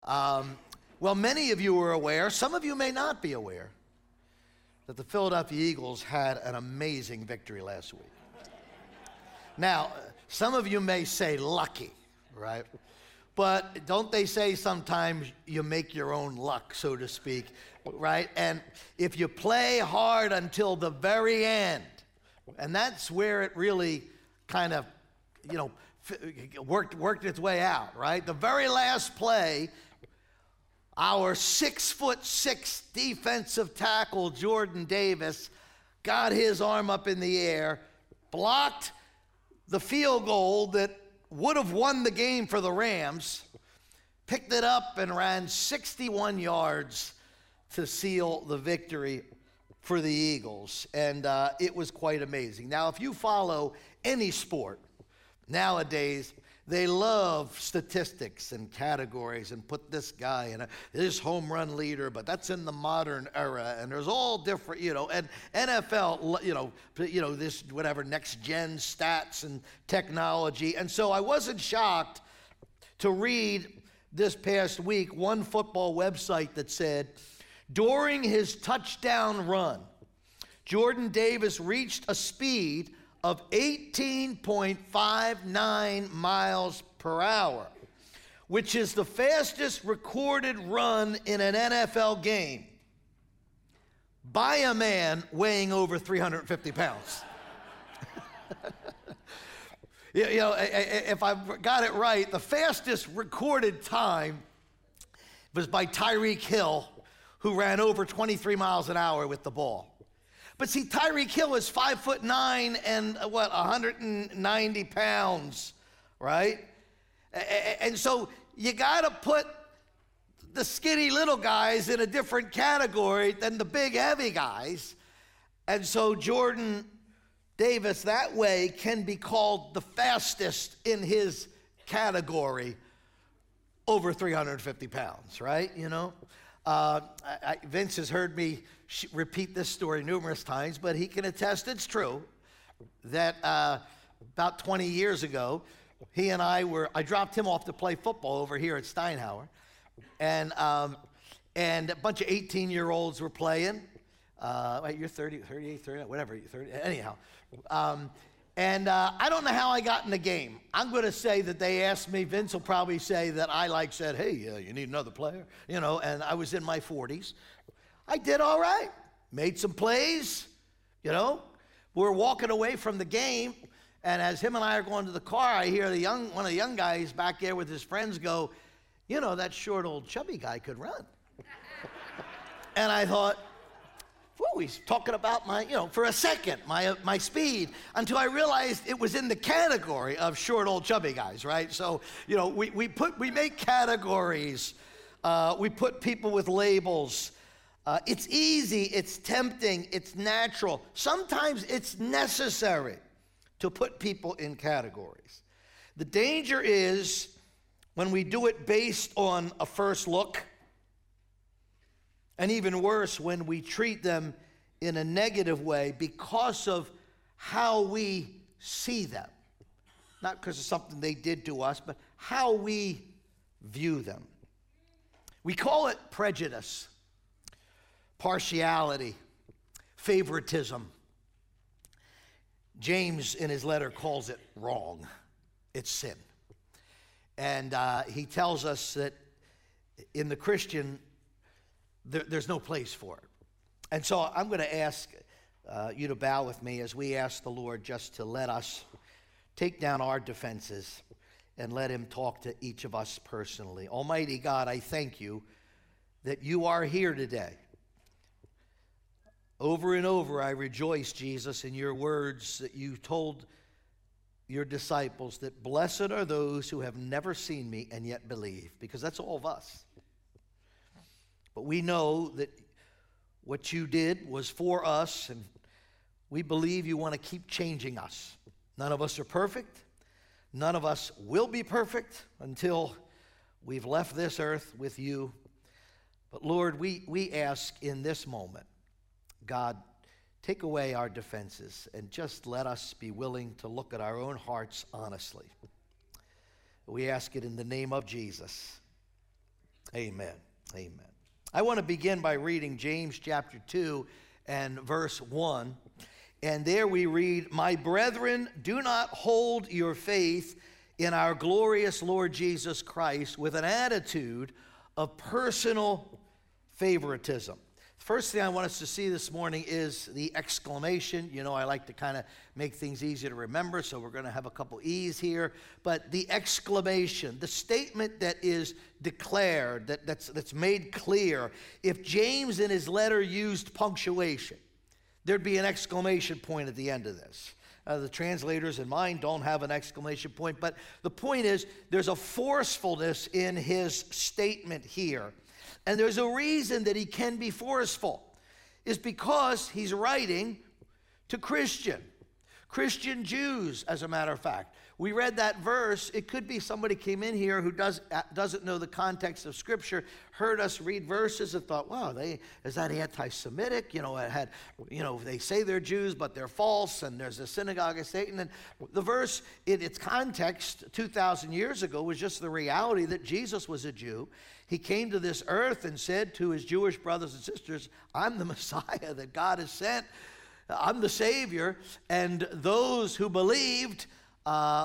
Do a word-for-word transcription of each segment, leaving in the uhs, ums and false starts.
Um, well, many of you are aware, some of you may not be aware, that the Philadelphia Eagles had an amazing victory last week. Now, some of you may say lucky, right? But don't they say sometimes you make your own luck, so to speak, right? And if you play hard until the very end, and that's where it really kind of, you know, worked worked its way out, right? The very last play, our six foot six defensive tackle, Jordan Davis, got his arm up in the air, blocked the field goal that would have won the game for the Rams, picked it up and ran sixty-one yards to seal the victory for the Eagles. And uh, it was quite amazing. Now, if you follow any sport nowadays, they love statistics and categories and put this guy in a, this home run leader, but that's in the modern era, and there's all different, you know, and N F L, you know, you know, this whatever next gen stats and technology. And so I wasn't shocked to read this past week one football website that said, during his touchdown run, Jordan Davis reached a speed of eighteen point five nine miles per hour, which is the fastest recorded run in an N F L game by a man weighing over three hundred fifty pounds. you, you know, if I got it right, the fastest recorded time was by Tyreek Hill, who ran over twenty-three miles an hour with the ball. But see, Tyreek Hill is five foot nine and uh, what, one hundred ninety pounds, right? And so you got to put the skinny little guys in a different category than the big heavy guys. And so Jordan Davis that way can be called the fastest in his category, over three hundred fifty pounds, right? You know? Uh, I, Vince has heard me sh- repeat this story numerous times, but he can attest it's true that uh, about twenty years ago, he and I were, I dropped him off to play football over here at Steinhauer, and um, and a bunch of eighteen-year-olds were playing. Uh, wait, you're thirty, thirty-eight, thirty, whatever, thirty, anyhow. Um, And uh, I don't know how I got in the game. I'm going to say that they asked me. Vince will probably say that I like said, hey, uh, you need another player, you know, and I was in my forties. I did all right. Made some plays, you know. We're walking away from the game, and as him and I are going to the car, I hear the young one of the young guys back there with his friends go, you know, that short old chubby guy could run. And I thought, whoa, he's talking about my, you know, for a second, my my speed, until I realized it was in the category of short, old, chubby guys, right? So, you know, we, we put, we make categories. Uh, we put people with labels. Uh, it's easy, it's tempting, it's natural. Sometimes it's necessary to put people in categories. The danger is when we do it based on a first look, and even worse, when we treat them in a negative way because of how we see them. Not because of something they did to us, but how we view them. We call it prejudice, partiality, favoritism. James, in his letter, calls it wrong. It's sin. And uh, he tells us that in the Christian, There, there's no place for it. And so I'm going to ask uh, you to bow with me as we ask the Lord just to let us take down our defenses and let him talk to each of us personally. Almighty God, I thank you that you are here today. Over and over I rejoice, Jesus, in your words that you told your disciples that blessed are those who have never seen me and yet believe, because that's all of us. But we know that what you did was for us, and we believe you want to keep changing us. None of us are perfect. None of us will be perfect until we've left this earth with you. But Lord, we, we ask in this moment, God, take away our defenses and just let us be willing to look at our own hearts honestly. We ask it in the name of Jesus. Amen. Amen. I want to begin by reading James chapter two and verse one. And there we read, "My brethren, do not hold your faith in our glorious Lord Jesus Christ with an attitude of personal favoritism." First thing I want us to see this morning is the exclamation. You know, I like to kind of make things easy to remember, so we're going to have a couple E's here. But the exclamation, the statement that is declared, that, that's, that's made clear. If James in his letter used punctuation, there'd be an exclamation point at the end of this. Uh, the translators in mine don't have an exclamation point, but the point is there's a forcefulness in his statement here. And there's a reason that he can be forceful, is because he's writing to Christian, Christian Jews, as a matter of fact. We read that verse. It could be somebody came in here who does, doesn't know the context of Scripture, heard us read verses and thought, wow, they, is that anti-Semitic? You know, it had, you know, they say they're Jews, but they're false, and there's a synagogue of Satan. And the verse, in its context, two thousand years ago, was just the reality that Jesus was a Jew. He came to this earth and said to his Jewish brothers and sisters, I'm the Messiah that God has sent. I'm the Savior. And those who believed, uh,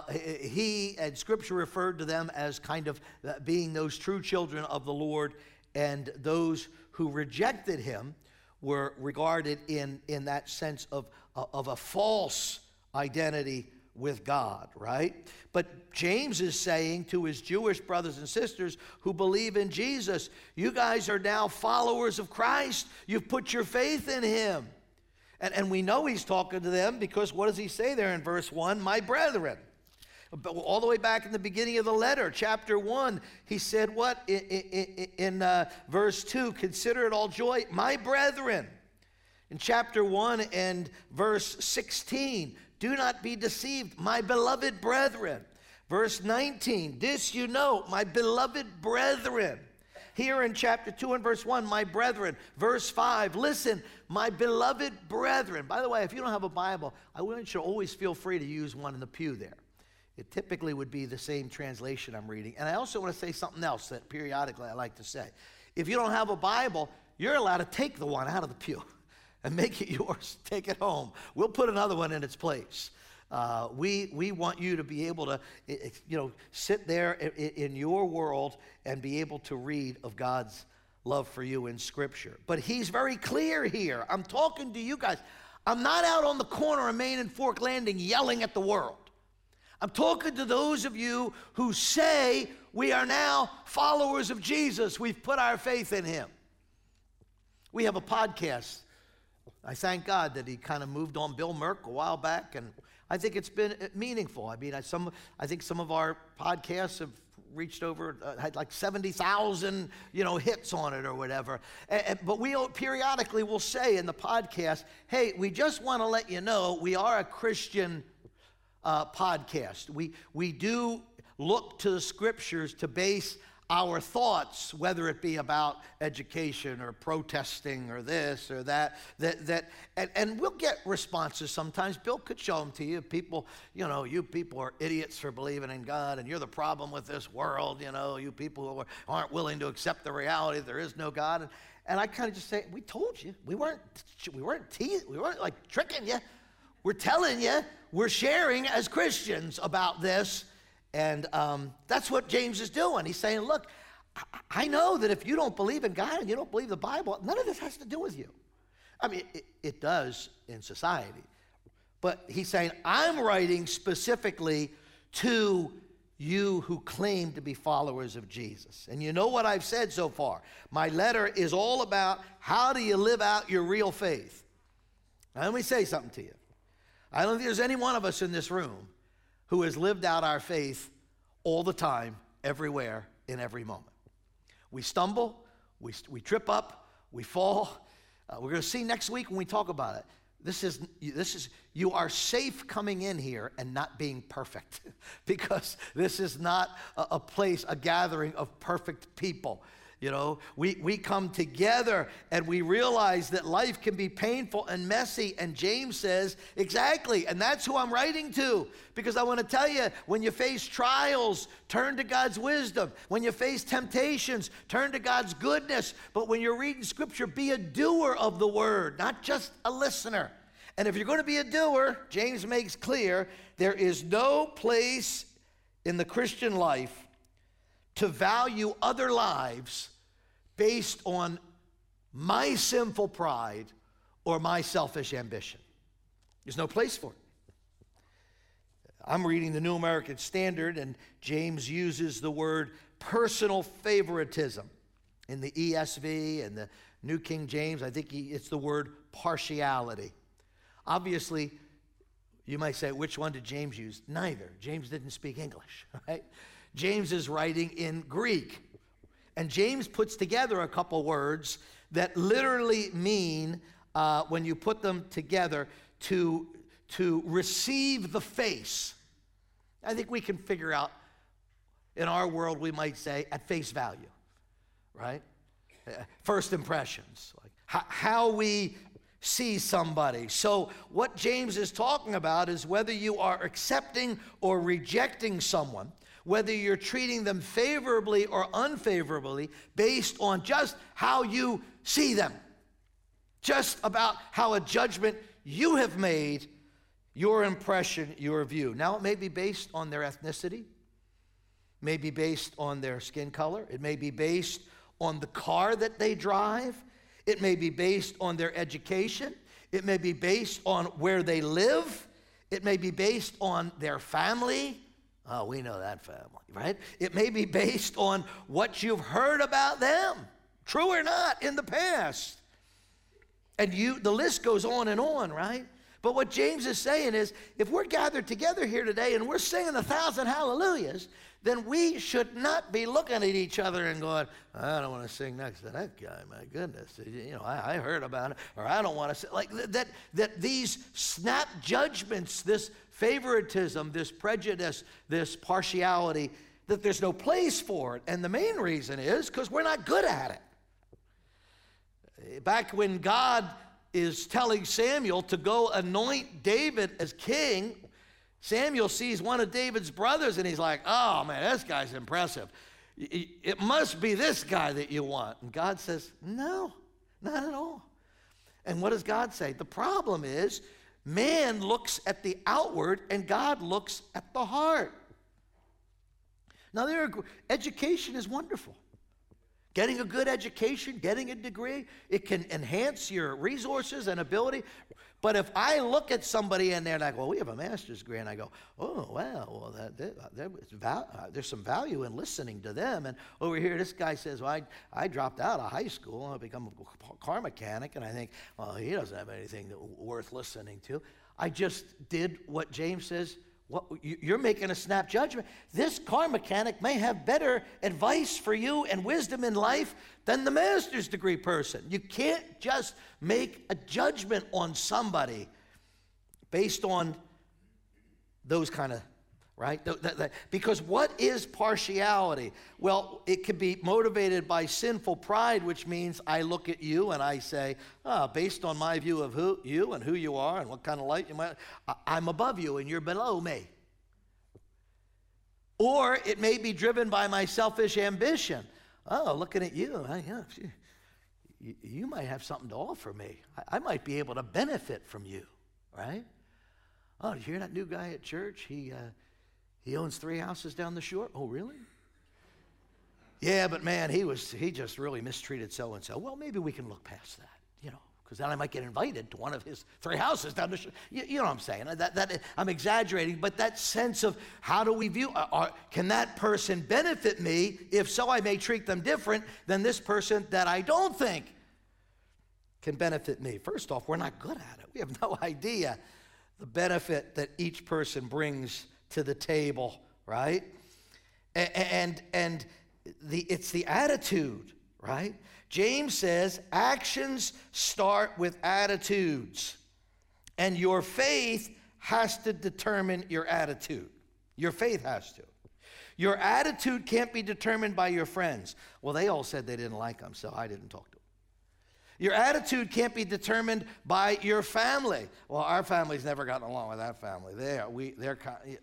he and Scripture referred to them as kind of being those true children of the Lord. And those who rejected him were regarded in, in that sense of, of a false identity with God, right? But James is saying to his Jewish brothers and sisters who believe in Jesus, you guys are now followers of Christ. You've put your faith in him. And, and we know he's talking to them because what does he say there in verse one? My brethren. But all the way back in the beginning of the letter, chapter one, he said what? In, in, in uh, verse two, consider it all joy, my brethren. In chapter one and verse sixteen, do not be deceived, my beloved brethren. Verse nineteen, this you know, my beloved brethren. Here in chapter two and verse one, my brethren. Verse five, listen, my beloved brethren. By the way, if you don't have a Bible, I want you to always feel free to use one in the pew there. It typically would be the same translation I'm reading. And I also want to say something else that periodically I like to say. If you don't have a Bible, you're allowed to take the one out of the pew and make it yours. Take it home. We'll put another one in its place. Uh, we we want you to be able to, you know, sit there in, in your world and be able to read of God's love for you in Scripture. But he's very clear here. I'm talking to you guys. I'm not out on the corner of Main and Fork Landing yelling at the world. I'm talking to those of you who say we are now followers of Jesus. We've put our faith in him. We have a podcast. I thank God that he kind of moved on Bill Merck a while back, and I think it's been meaningful. I mean, I, some, I think some of our podcasts have reached over, uh, had like seventy thousand, you know, hits on it or whatever. And, and, but we periodically will say in the podcast, hey, we just want to let you know we are a Christian uh, podcast. We, we do look to the Scriptures to base our thoughts, whether it be about education or protesting or this or that, that, that and, and we'll get responses sometimes. Bill could show them to you. People, you know, you people are idiots for believing in God, and you're the problem with this world, you know, you people who are, aren't willing to accept the reality that there is no God. And, and I kind of just say, we told you. We weren't, we weren't teasing, we weren't like tricking you. We're telling you, we're sharing as Christians about this. And um, that's what James is doing. He's saying, look, I, I know that if you don't believe in God and you don't believe the Bible, none of this has to do with you. I mean, it, it does in society. But he's saying, I'm writing specifically to you who claim to be followers of Jesus. And you know what I've said so far. My letter is all about how do you live out your real faith. Now, let me say something to you. I don't think there's any one of us in this room who has lived out our faith all the time, everywhere, in every moment. We stumble, we, we trip up, we fall. Uh, we're going to see next week when we talk about it. This is, this is, you are safe coming in here and not being perfect because this is not a, a place, a gathering of perfect people. You know, we, we come together and we realize that life can be painful and messy. And James says, exactly. And that's who I'm writing to. Because I want to tell you, when you face trials, turn to God's wisdom. When you face temptations, turn to God's goodness. But when you're reading Scripture, be a doer of the word, not just a listener. And if you're going to be a doer, James makes clear, there is no place in the Christian life to value other lives based on my sinful pride or my selfish ambition. There's no place for it. I'm reading the New American Standard, and James uses the word personal favoritism. In the E S V and the New King James, I think he, it's the word partiality. Obviously, you might say, which one did James use? Neither. James didn't speak English, right? James is writing in Greek. And James puts together a couple words that literally mean, uh, when you put them together, to, to receive the face. I think we can figure out, in our world, we might say, at face value, right? Uh, first impressions, like how, how we see somebody. So what James is talking about is whether you are accepting or rejecting someone, whether you're treating them favorably or unfavorably based on just how you see them, just about how a judgment you have made, your impression, your view. Now, it may be based on their ethnicity, may be based on their skin color, it may be based on the car that they drive, it may be based on their education, it may be based on where they live, it may be based on their family. Oh, we know that family, right? It may be based on what you've heard about them, true or not, in the past. And you, the list goes on and on, right? But what James is saying is, if we're gathered together here today and we're singing a thousand hallelujahs, then we should not be looking at each other and going, I don't want to sing next to that guy, my goodness. You know, I, I heard about it, or I don't want to sing. Like that, that these snap judgments, this favoritism, this prejudice, this partiality, that there's no place for it. And the main reason is because we're not good at it. Back when God is telling Samuel to go anoint David as king, Samuel sees one of David's brothers and he's like, oh man, this guy's impressive. It must be this guy that you want. And God says, no, not at all. And what does God say? The problem is, man looks at the outward and God looks at the heart. Now, there are, education is wonderful. Getting a good education, getting a degree, it can enhance your resources and ability. But if I look at somebody and they're like, well, we have a master's degree, and I go, oh, well, well that, that, that, val- uh, there's some value in listening to them. And over here, this guy says, well, I, I dropped out of high school and I become a car mechanic, and I think, well, he doesn't have anything that, worth listening to. I just did what James says. What, you're making a snap judgment. This car mechanic may have better advice for you and wisdom in life than the master's degree person. You can't just make a judgment on somebody based on those kind of, right? Th- th- th- because what is partiality? Well, it can be motivated by sinful pride, which means I look at you and I say, oh, based on my view of who you and who you are and what kind of light you might, I- I'm above you and you're below me. Or it may be driven by my selfish ambition. Oh, looking at you, I, yeah, you, you might have something to offer me. I, I might be able to benefit from you, right? Oh, did you hear that new guy at church? He, uh, He owns three houses down the shore. Oh, really? Yeah, but man, he was he just really mistreated so-and-so. Well, maybe we can look past that, you know, because then I might get invited to one of his three houses down the shore. You, you know what I'm saying? That, that, I'm exaggerating, but that sense of how do we view, uh, uh, can that person benefit me? If so, I may treat them different than this person that I don't think can benefit me. First off, we're not good at it. We have no idea the benefit that each person brings to the table, right? And and the it's the attitude, right? James says actions start with attitudes, and your faith has to determine your attitude. Your faith has to. Your attitude can't be determined by your friends. Well, they all said they didn't like him, so I didn't talk to him. Your attitude can't be determined by your family. Well, our family's never gotten along with that family. They are, we, they're,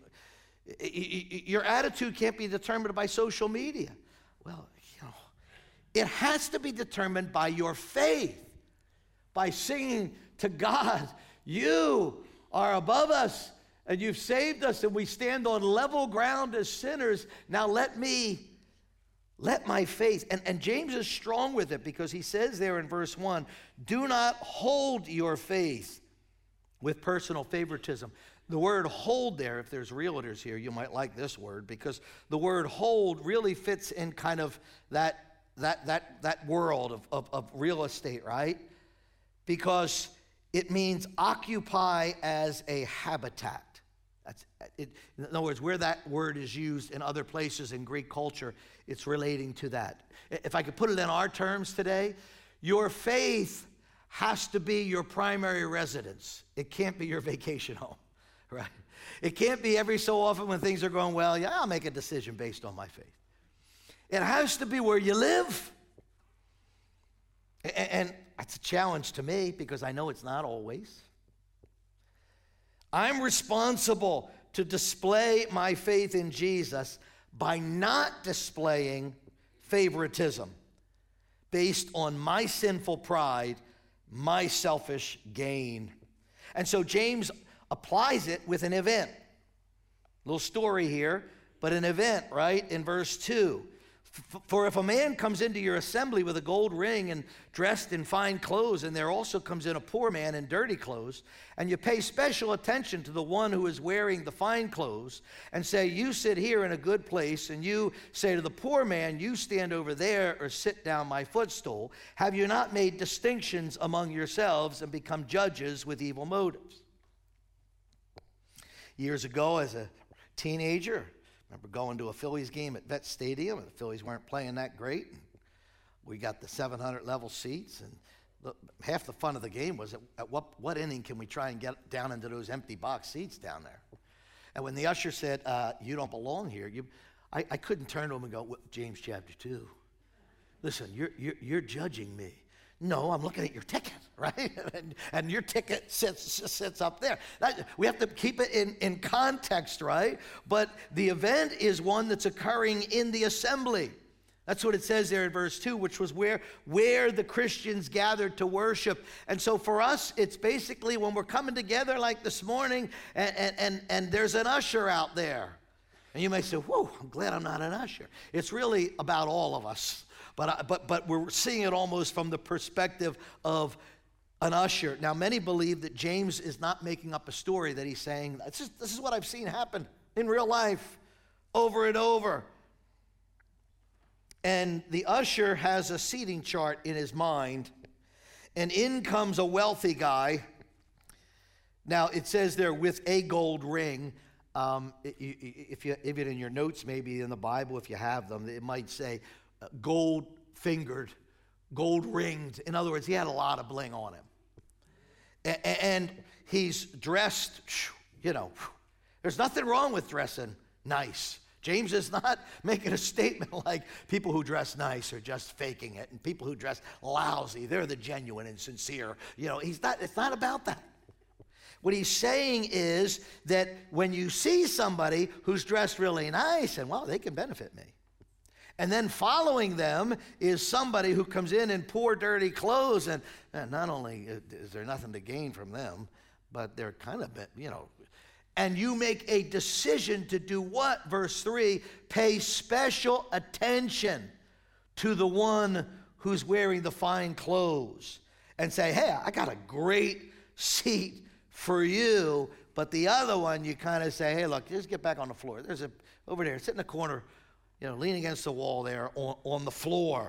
your attitude can't be determined by social media. Well, you know, it has to be determined by your faith, by singing to God, you are above us, and you've saved us, and we stand on level ground as sinners. Now let me, let my faith, and, and James is strong with it because he says there in verse one, do not hold your faith with personal favoritism. The word hold there, if there's realtors here, you might like this word, because the word hold really fits in kind of that, that, that, that world of, of, of real estate, right? Because it means occupy as a habitat. That's it. In other words, where that word is used in other places in Greek culture, it's relating to that. If I could put it in our terms today, your faith has to be your primary residence. It can't be your vacation home, right? It can't be every so often when things are going well, yeah, I'll make a decision based on my faith. It has to be where you live. And that's a challenge to me because I know it's not always. I'm responsible to display my faith in Jesus by not displaying favoritism based on my sinful pride, my selfish gain. And so James applies it with an event. Little story here, but an event, right? In verse two. For if a man comes into your assembly with a gold ring and dressed in fine clothes, and there also comes in a poor man in dirty clothes, and you pay special attention to the one who is wearing the fine clothes, and say, you sit here in a good place, and you say to the poor man, you stand over there or sit down my footstool, have you not made distinctions among yourselves and become judges with evil motives? Years ago, as a teenager, I remember going to a Phillies game at Vet Stadium, and the Phillies weren't playing that great. We got the seven hundred level seats, and the, half the fun of the game was at, at what, what inning can we try and get down into those empty box seats down there? And when the usher said, uh, you don't belong here, you, I, I couldn't turn to him and go, James chapter two. Listen, you're, you're, you're judging me. No, I'm looking at your ticket, right? and, and your ticket sits, sits up there. That, we have to keep it in, in context, right? But the event is one that's occurring in the assembly. That's what it says there in verse two, which was where, where the Christians gathered to worship. And so for us, it's basically when we're coming together like this morning, and, and, and, and there's an usher out there. And you may say, whoa, I'm glad I'm not an usher. It's really about all of us. But, but, but we're seeing it almost from the perspective of an usher. Now, many believe that James is not making up a story, that he's saying, this is, this is what I've seen happen in real life over and over. And the usher has a seating chart in his mind, and in comes a wealthy guy. Now, it says there, with a gold ring. Um, if you, if it in your notes, maybe in the Bible, if you have them, it might say, gold fingered, gold ringed. In other words, he had a lot of bling on him. A- and he's dressed, you know, there's nothing wrong with dressing nice. James is not making a statement like people who dress nice are just faking it, and people who dress lousy, they're the genuine and sincere. You know, he's not, it's not about that. What he's saying is that when you see somebody who's dressed really nice, and well, they can benefit me. And then following them is somebody who comes in in poor, dirty clothes, and, and not only is there nothing to gain from them, but they're kind of, you know, and you make a decision to do what? Verse three, pay special attention to the one who's wearing the fine clothes and say, hey, I got a great seat for you, but the other one you kind of say, hey, look, just get back on the floor. There's a, over there, sit in the corner, you know, leaning against the wall there on, on the floor.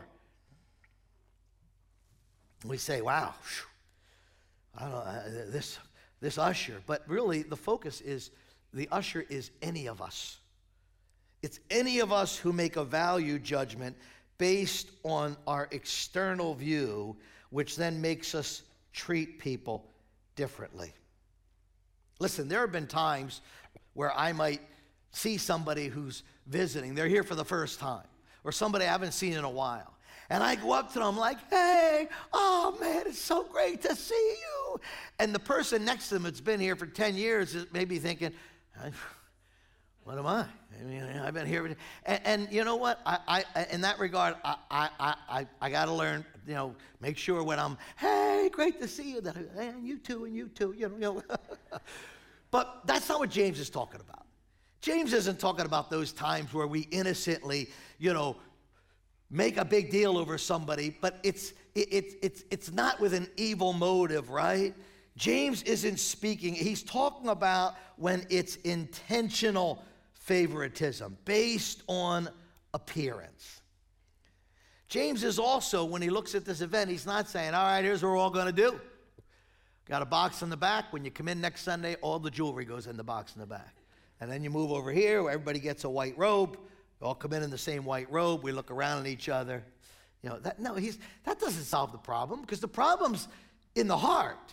We say, wow, I don't know, uh, this, this usher. But really, the focus is, the usher is any of us. It's any of us who make a value judgment based on our external view, which then makes us treat people differently. Listen, there have been times where I might see somebody who's visiting. They're here for the first time, or somebody I haven't seen in a while. And I go up to them like, hey, oh man, it's so great to see you. And the person next to them that's been here for ten years is maybe thinking, what am I? I mean, I've been here. And, and you know what? I, I, in that regard, I, I, I, I got to learn, you know, make sure when I'm, hey, great to see you, that I, hey, you too, and you too, you know. You know. But that's not what James is talking about. James isn't talking about those times where we innocently, you know, make a big deal over somebody, but it's it, it, it's it's not with an evil motive, right? James isn't speaking, he's talking about when it's intentional favoritism based on appearance. James is also, when he looks at this event, he's not saying, all right, here's what we're all going to do. Got a box in the back. When you come in next Sunday, all the jewelry goes in the box in the back. And then you move over here where everybody gets a white robe. We all come in in the same white robe. We look around at each other. You know, that, no, he's, that doesn't solve the problem, because the problem's in the heart.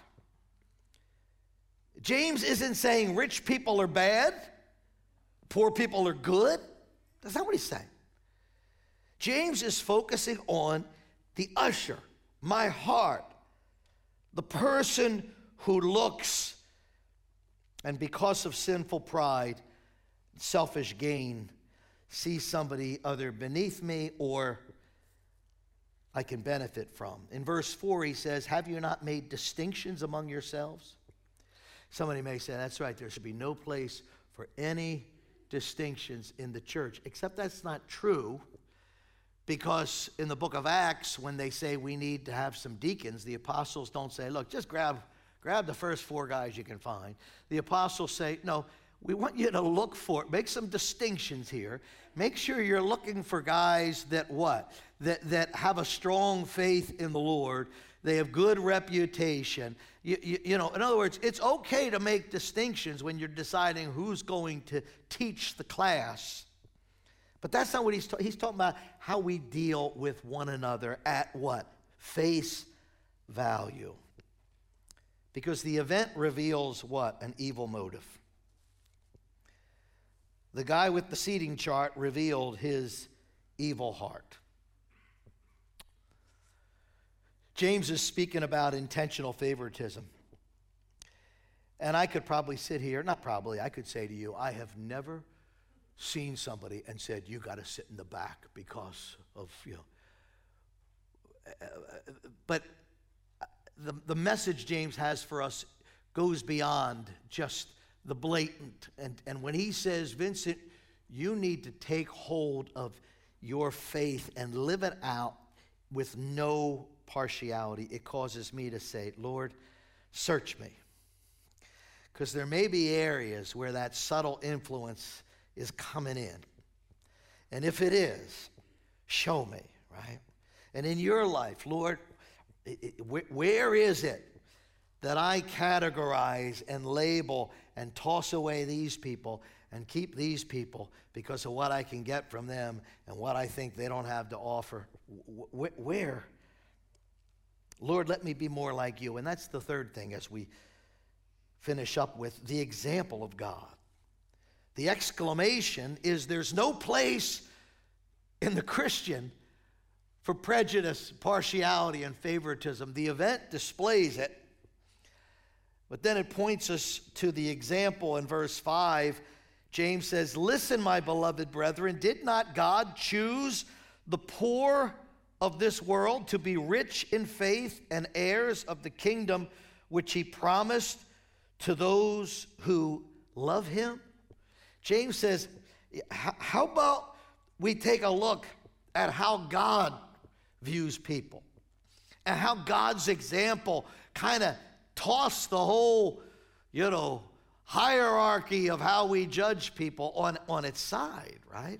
James isn't saying rich people are bad, poor people are good. That's not what he's saying. James is focusing on the usher, my heart, the person who looks, and because of sinful pride, selfish gain, see somebody other beneath me or I can benefit from. In verse four, he says, have you not made distinctions among yourselves? Somebody may say, that's right, there should be no place for any distinctions in the church, except that's not true, because in the book of Acts, when they say we need to have some deacons, the apostles don't say, look, just grab, grab the first four guys you can find. The apostles say, no, we want you to look for, make some distinctions here. Make sure you're looking for guys that what? That, that have a strong faith in the Lord. They have good reputation. You, you, you know, in other words, it's okay to make distinctions when you're deciding who's going to teach the class. But that's not what he's talking. He's talking about how we deal with one another at what? Face value. Because the event reveals what? An evil motive. The guy with the seating chart revealed his evil heart. James is speaking about intentional favoritism. And I could probably sit here, not probably, I could say to you, I have never seen somebody and said, you got to sit in the back because of, you know. But the, the message James has for us goes beyond just the blatant. And, and when he says, Vincent, you need to take hold of your faith and live it out with no partiality, it causes me to say, Lord, search me. Because there may be areas where that subtle influence is coming in. And if it is, show me, right? And in your life, Lord, it, it, where, where is it that I categorize and label and toss away these people and keep these people because of what I can get from them and what I think they don't have to offer? Wh- where? Lord, let me be more like you. And that's the third thing as we finish up with the example of God. The exclamation is there's no place in the Christian for prejudice, partiality, and favoritism. The event displays it. But then it points us to the example in verse five. James says, listen, my beloved brethren, did not God choose the poor of this world to be rich in faith and heirs of the kingdom which he promised to those who love him? James says, how about we take a look at how God views people and how God's example kind of tossed the whole, you know, hierarchy of how we judge people on, on its side, right?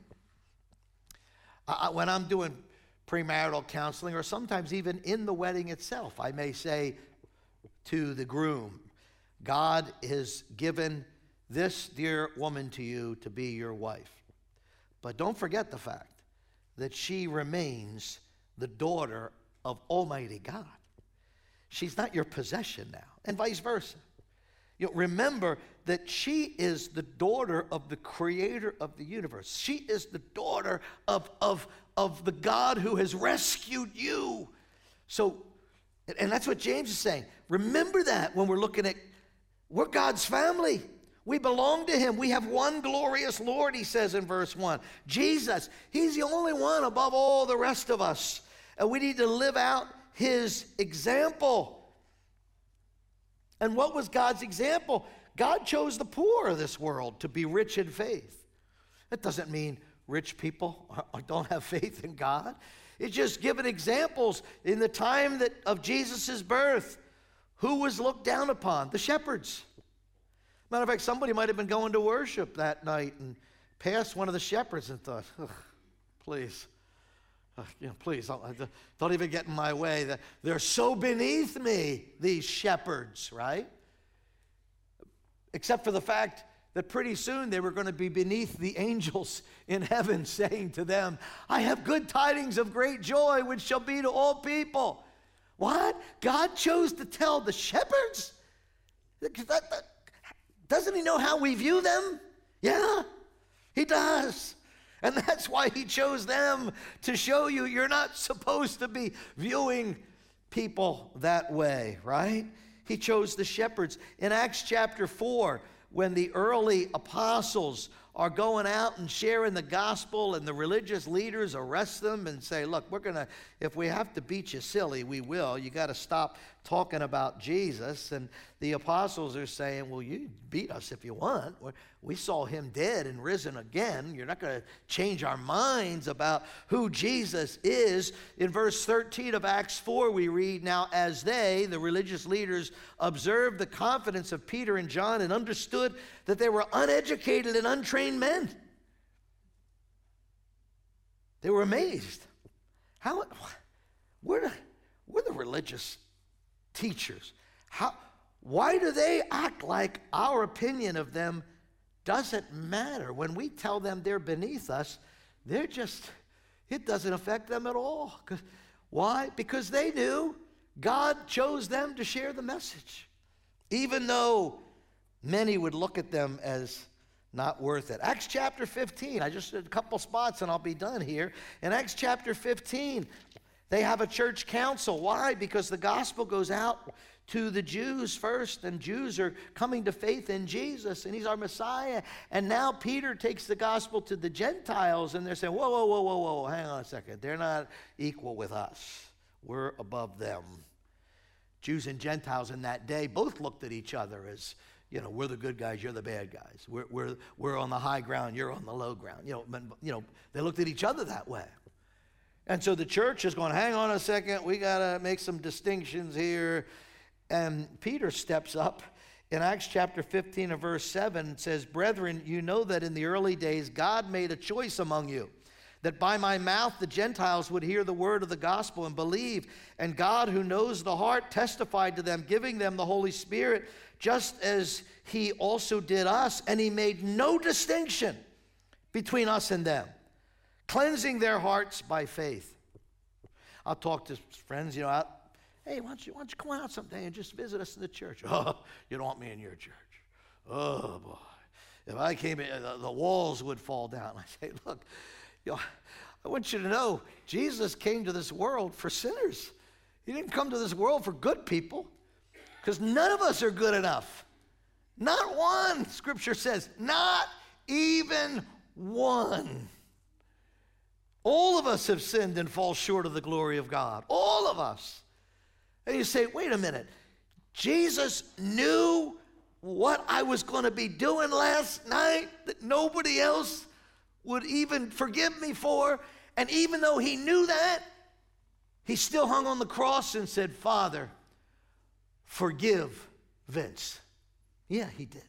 I, when I'm doing premarital counseling, or sometimes even in the wedding itself, I may say to the groom, God has given this dear woman to you to be your wife. But don't forget the fact that she remains the daughter of Almighty God. She's not your possession now, and vice versa. You know, remember that she is the daughter of the creator of the universe. She is the daughter of, of, of the God who has rescued you. So, and that's what James is saying. Remember that when we're looking at, we're God's family. We belong to him. We have one glorious Lord, he says in verse one. Jesus, he's the only one above all the rest of us. And we need to live out his example. And what was God's example? God chose the poor of this world to be rich in faith. That doesn't mean rich people don't have faith in God. It's just given examples in the time that of Jesus' birth. Who was looked down upon? The shepherds. Matter of fact, somebody might have been going to worship that night and passed one of the shepherds and thought, please, uh, you know, please, don't, don't even get in my way. They're so beneath me, these shepherds, right? Except for the fact that pretty soon they were going to be beneath the angels in heaven, saying to them, I have good tidings of great joy, which shall be to all people. What? God chose to tell the shepherds? That, that, doesn't he know how we view them? Yeah, he does. And that's why he chose them, to show you you're not supposed to be viewing people that way, right? He chose the shepherds. In Acts chapter four, when the early apostles are going out and sharing the gospel and the religious leaders arrest them and say, look, we're going to, if we have to beat you silly, we will. You got to stop talking about Jesus. And the apostles are saying, well, you beat us if you want. We saw him dead and risen again. You're not going to change our minds about who Jesus is. In verse thirteen of Acts four, we read, now as they, the religious leaders, observed the confidence of Peter and John and understood that they were uneducated and untrained men, they were amazed. How, we're the, we're the religious teachers. How, why do they act like our opinion of them doesn't matter? When we tell them they're beneath us, they're just, it doesn't affect them at all. Why? Because they knew God chose them to share the message, even though many would look at them as not worth it. Acts chapter fifteen, I just did a couple spots and I'll be done here. In Acts chapter fifteen, they have a church council. Why? Because the gospel goes out to the Jews first, and Jews are coming to faith in Jesus, and he's our Messiah. And now Peter takes the gospel to the Gentiles, and they're saying, whoa, whoa, whoa, whoa, whoa, hang on a second. They're not equal with us. We're above them. Jews and Gentiles in that day both looked at each other as, you know, we're the good guys, you're the bad guys. We're, we're, we're on the high ground, you're on the low ground. You know, you know, they looked at each other that way. And so the church is going, hang on a second, we got to make some distinctions here. And Peter steps up in Acts chapter fifteen and verse seven and says, brethren, you know that in the early days God made a choice among you, that by my mouth the Gentiles would hear the word of the gospel and believe. And God, who knows the heart, testified to them, giving them the Holy Spirit, just as he also did us. And he made no distinction between us and them, cleansing their hearts by faith. I'll talk to friends, you know, I, hey, why don't, you, why don't you come out someday and just visit us in the church? Oh, you don't want me in your church. Oh, boy. If I came in, the, the walls would fall down. I say, look, you know, I want you to know Jesus came to this world for sinners. He didn't come to this world for good people, because none of us are good enough. Not one, Scripture says, not even one. All of us have sinned and fall short of the glory of God. All of us. And you say, wait a minute. Jesus knew what I was going to be doing last night that nobody else would even forgive me for. And even though he knew that, he still hung on the cross and said, Father, forgive Vince. Yeah, he did.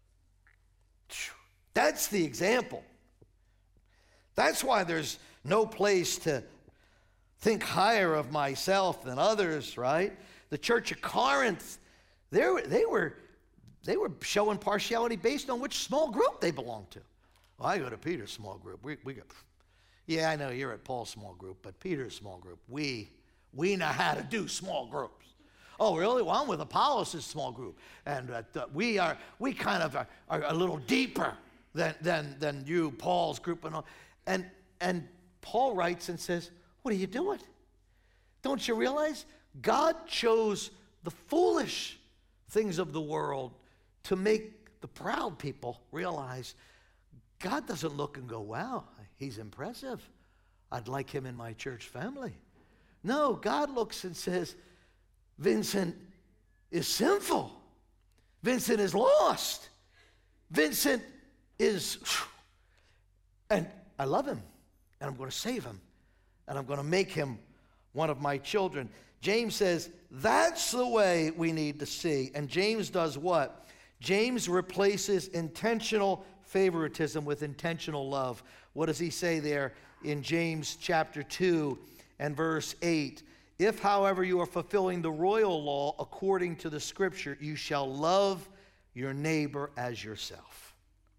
That's the example. That's why there's no place to think higher of myself than others, right? The church of Corinth, they were, they were, they were showing partiality based on which small group they belonged to. Well, I go to Peter's small group. We, we go, yeah, I know you're at Paul's small group, but Peter's small group, we, we know how to do small groups. Oh, really? Well, I'm with Apollos' small group, and uh, th- we are we kind of are, are a little deeper than than than you, Paul's group, and all. And and Paul writes and says, "What are you doing? Don't you realize God chose the foolish things of the world to make the proud people realize God doesn't look and go, wow, he's impressive. I'd like him in my church family." No, God looks and says, Vincent is sinful. Vincent is lost. Vincent is, and I love him, and I'm going to save him, and I'm going to make him one of my children. James says, that's the way we need to see. And James does what? James replaces intentional favoritism with intentional love. What does he say there in James chapter two and verse eight? If, however, you are fulfilling the royal law according to the scripture, you shall love your neighbor as yourself.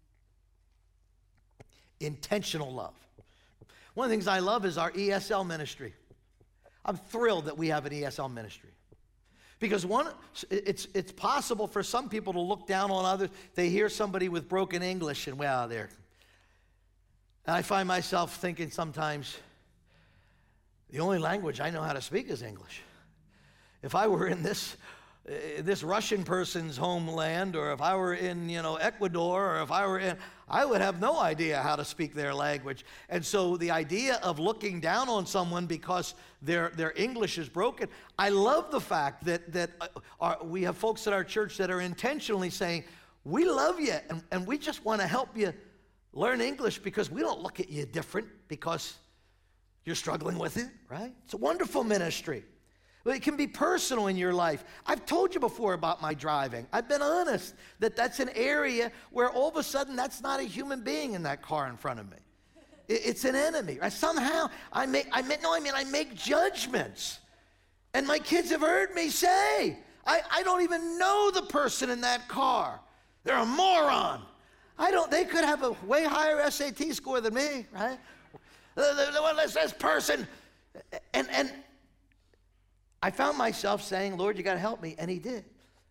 Intentional love. One of the things I love is our E S L ministry. I'm thrilled that we have an E S L ministry. Because one, it's, it's possible for some people to look down on others. They hear somebody with broken English and, well, they're... And I find myself thinking sometimes, the only language I know how to speak is English. If I were in this, uh, this Russian person's homeland, or if I were in, you know, Ecuador, or if I were in, I would have no idea how to speak their language. And so the idea of looking down on someone because their their English is broken, I love the fact that that our, we have folks at our church that are intentionally saying, we love you, and, and we just want to help you learn English because we don't look at you different because you're struggling with it, right? It's a wonderful ministry. But it can be personal in your life. I've told you before about my driving. I've been honest that that's an area where all of a sudden that's not a human being in that car in front of me. It's an enemy. I, somehow I make, I make, no, I mean I make judgments. And my kids have heard me say, I, I don't even know the person in that car. They're a moron. I don't, they could have a way higher S A T score than me, right? The, the, the, this person, and, and I found myself saying, Lord, you got to help me, and he did.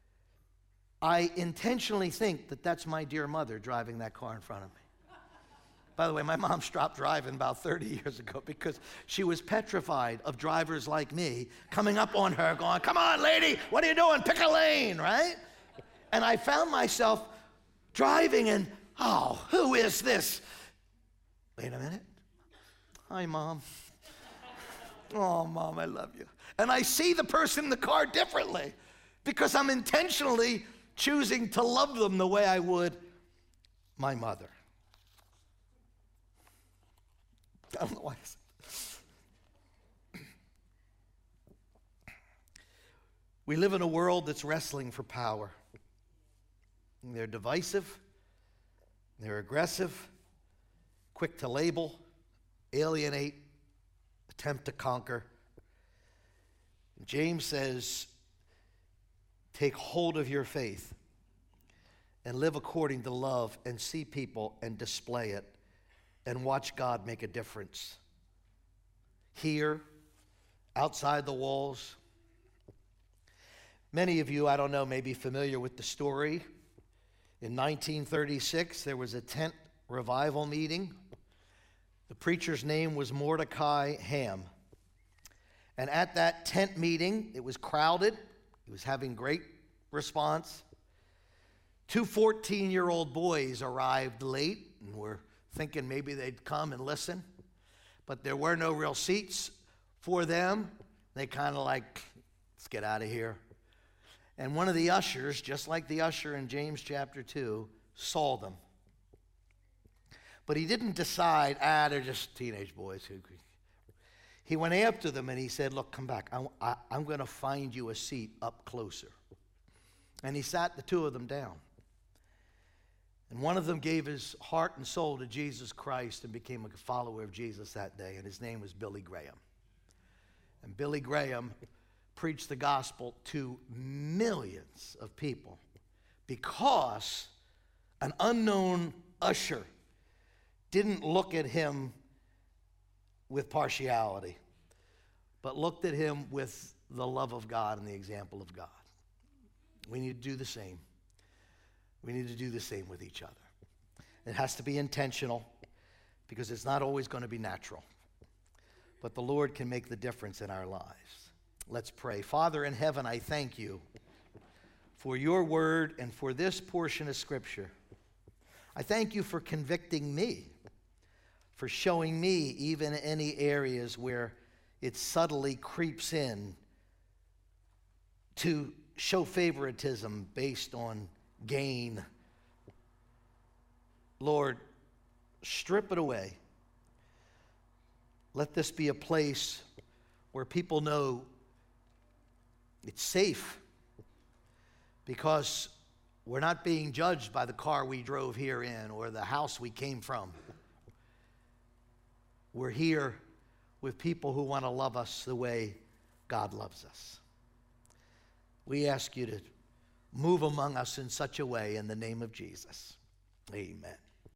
I intentionally think that that's my dear mother driving that car in front of me. By the way, my mom stopped driving about thirty years ago because she was petrified of drivers like me coming up on her going, come on, lady, what are you doing? Pick a lane, right? And I found myself driving and, oh, who is this? Wait a minute. Hi, Mom. Oh, Mom, I love you. And I see the person in the car differently because I'm intentionally choosing to love them the way I would my mother. I don't know why I said that. We live in a world that's wrestling for power. And they're divisive, they're aggressive, quick to label, alienate, attempt to conquer. James says, take hold of your faith and live according to love and see people and display it and watch God make a difference. Here, outside the walls. Many of you, I don't know, may be familiar with the story. In nineteen thirty-six, there was a tent revival meeting. The preacher's name was Mordecai Ham. And at that tent meeting, it was crowded. It was having great response. Two fourteen-year-old boys arrived late and were thinking maybe they'd come and listen. But there were no real seats for them. They kind of like, let's get out of here. And one of the ushers, just like the usher in James chapter two, saw them. But he didn't decide, ah, they're just teenage boys. He went after them and he said, look, come back. I, I, I'm going to find you a seat up closer. And he sat the two of them down. And one of them gave his heart and soul to Jesus Christ and became a follower of Jesus that day. And his name was Billy Graham. And Billy Graham preached the gospel to millions of people because an unknown usher didn't look at him with partiality, but looked at him with the love of God and the example of God. We need to do the same. We need to do the same with each other. It has to be intentional because it's not always going to be natural. But the Lord can make the difference in our lives. Let's pray. Father in heaven, I thank you for your word and for this portion of Scripture. I thank you for convicting me, for showing me even any areas where it subtly creeps in to show favoritism based on gain. Lord, strip it away. Let this be a place where people know it's safe because we're not being judged by the car we drove here in or the house we came from. We're here with people who want to love us the way God loves us. We ask you to move among us in such a way in the name of Jesus. Amen.